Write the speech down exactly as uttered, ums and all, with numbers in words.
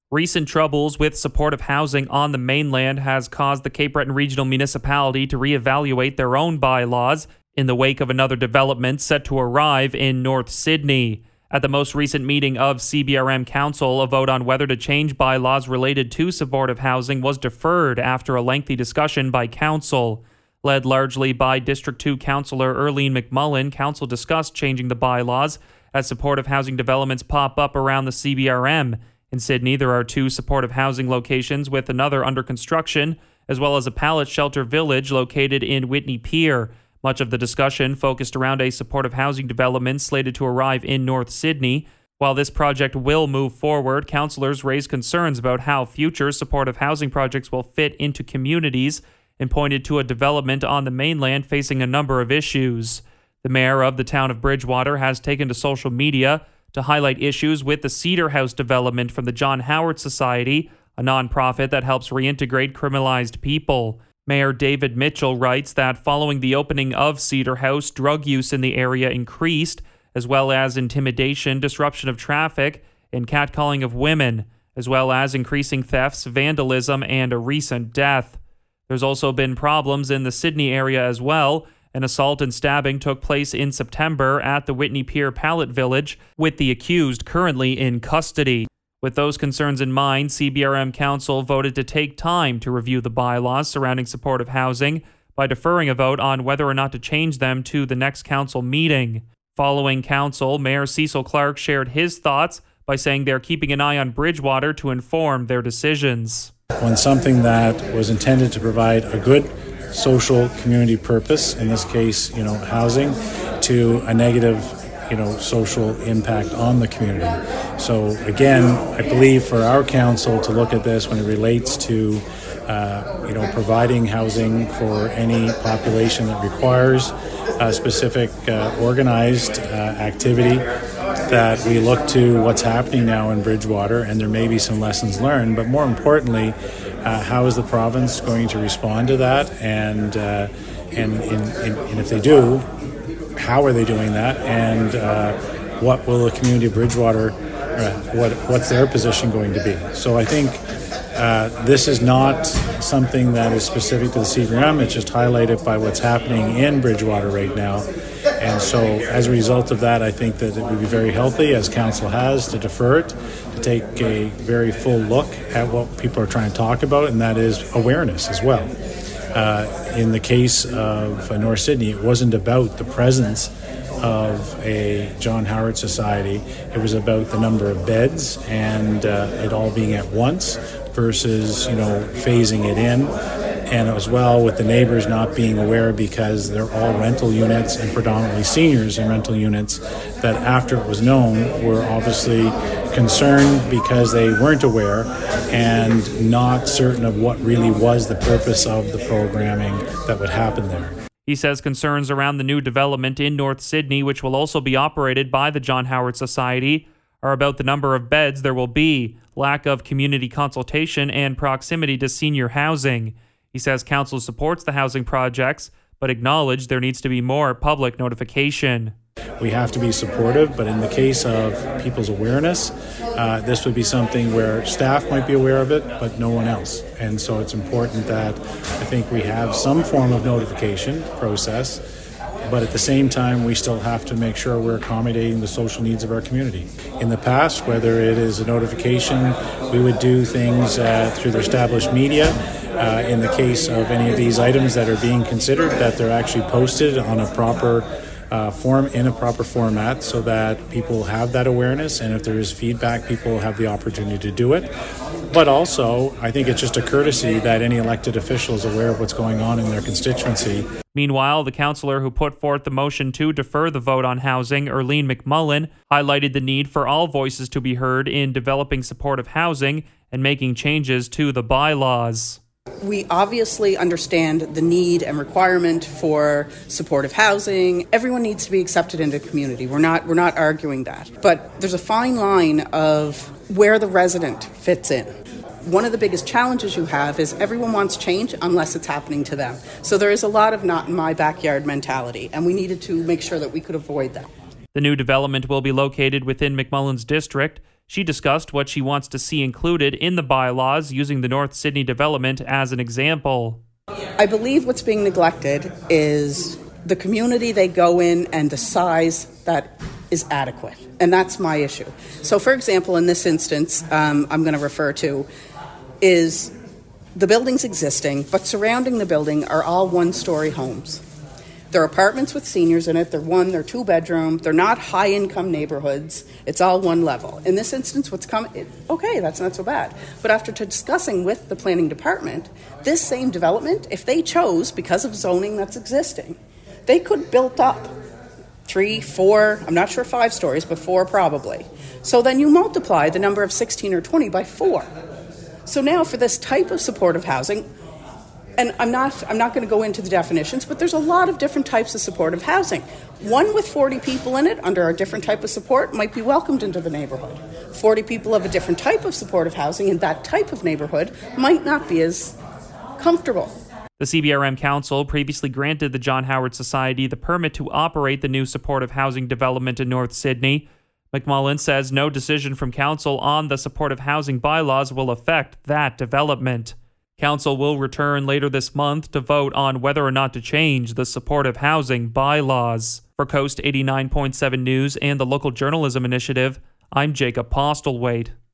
Recent troubles with supportive housing on the mainland has caused the Cape Breton Regional Municipality to reevaluate their own bylaws in the wake of another development set to arrive in North Sydney. At the most recent meeting of C B R M Council, a vote on whether to change bylaws related to supportive housing was deferred after a lengthy discussion by Council. Led largely by District two Councillor Erlene McMullen, Council discussed changing the bylaws as supportive housing developments pop up around the C B R M. In Sydney, there are two supportive housing locations with another under construction, as well as a pallet shelter village located in Whitney Pier. Much of the discussion focused around a supportive housing development slated to arrive in North Sydney. While this project will move forward, councillors raised concerns about how future supportive housing projects will fit into communities and pointed to a development on the mainland facing a number of issues. The mayor of the town of Bridgewater has taken to social media to highlight issues with the Cedar House development from the John Howard Society, a nonprofit that helps reintegrate criminalized people. Mayor David Mitchell writes that following the opening of Cedar House, drug use in the area increased, as well as intimidation, disruption of traffic, and catcalling of women, as well as increasing thefts, vandalism, and a recent death. There's also been problems in the Sydney area as well. An assault and stabbing took place in September at the Whitney Pier Pallet Village, with the accused currently in custody. With those concerns in mind, C B R M Council voted to take time to review the bylaws surrounding supportive housing by deferring a vote on whether or not to change them to the next council meeting. Following council, Mayor Cecil Clark shared his thoughts by saying they're keeping an eye on Bridgewater to inform their decisions. When something that was intended to provide a good social community purpose, in this case, you know, housing, to a negative, you know, social impact on the community. So again, I believe for our council to look at this when it relates to, uh, you know, providing housing for any population that requires a specific uh, organized uh, activity, that we look to what's happening now in Bridgewater, and there may be some lessons learned, but more importantly, uh, how is the province going to respond to that, and uh, and, in, in, and if they do, how are they doing that, and uh, what will the community of Bridgewater, uh, what what's their position going to be? So I think uh, this is not something that is specific to the C B R M. It's just highlighted by what's happening in Bridgewater right now. And so as a result of that, I think that it would be very healthy, as Council has, to defer it, to take a very full look at what people are trying to talk about, and that is awareness as well. Uh, in the case of uh, North Sydney, it wasn't about the presence of a John Howard Society. It was about the number of beds and uh, it all being at once versus, you know, phasing it in. And as well with the neighbors not being aware, because they're all rental units and predominantly seniors in rental units, that after it was known were obviously concerned because they weren't aware and not certain of what really was the purpose of the programming that would happen there. He says concerns around the new development in North Sydney, which will also be operated by the John Howard Society, are about the number of beds there will be, lack of community consultation, and proximity to senior housing. He says council supports the housing projects, but acknowledged there needs to be more public notification. We have to be supportive, but in the case of people's awareness, uh, this would be something where staff might be aware of it, but no one else. And so it's important that I think we have some form of notification process, but at the same time, we still have to make sure we're accommodating the social needs of our community. In the past, whether it is a notification, we would do things uh, through the established media. Uh, in the case of any of these items that are being considered, that they're actually posted on a proper uh, form, in a proper format, so that people have that awareness, and if there is feedback, people have the opportunity to do it. But also, I think it's just a courtesy that any elected official is aware of what's going on in their constituency. Meanwhile, the councillor who put forth the motion to defer the vote on housing, Erlene McMullen, highlighted the need for all voices to be heard in developing supportive housing and making changes to the bylaws. We obviously understand the need and requirement for supportive housing. Everyone needs to be accepted into the community. We're not we're not arguing that. But there's a fine line of where the resident fits in. One of the biggest challenges you have is everyone wants change unless it's happening to them. So there is a lot of not in my backyard mentality, and we needed to make sure that we could avoid that. The new development will be located within McMullen's district. She discussed what she wants to see included in the bylaws, using the North Sydney development as an example. I believe what's being neglected is the community they go in and the size that is adequate. And that's my issue. So, for example, in this instance, um, I'm going to refer to is the building's existing, but surrounding the building are all one-story homes. They're apartments with seniors in it. They're one, they're two-bedroom. They're not high-income neighborhoods. It's all one level. In this instance, what's coming, okay, that's not so bad. But after discussing with the planning department, this same development, if they chose, because of zoning that's existing, they could build up three, four, I'm not sure five stories, but four probably. So then you multiply the number of sixteen or twenty by four. So now for this type of supportive housing, and I'm not I'm not going to go into the definitions, but there's a lot of different types of supportive housing. One with forty people in it under a different type of support might be welcomed into the neighborhood. forty people of a different type of supportive housing in that type of neighborhood might not be as comfortable. The C B R M Council previously granted the John Howard Society the permit to operate the new supportive housing development in North Sydney. McMullen says no decision from Council on the supportive housing bylaws will affect that development. Council will return later this month to vote on whether or not to change the supportive housing bylaws. For Coast eighty-nine point seven News and the Local Journalism Initiative, I'm Jacob Postlethwaite.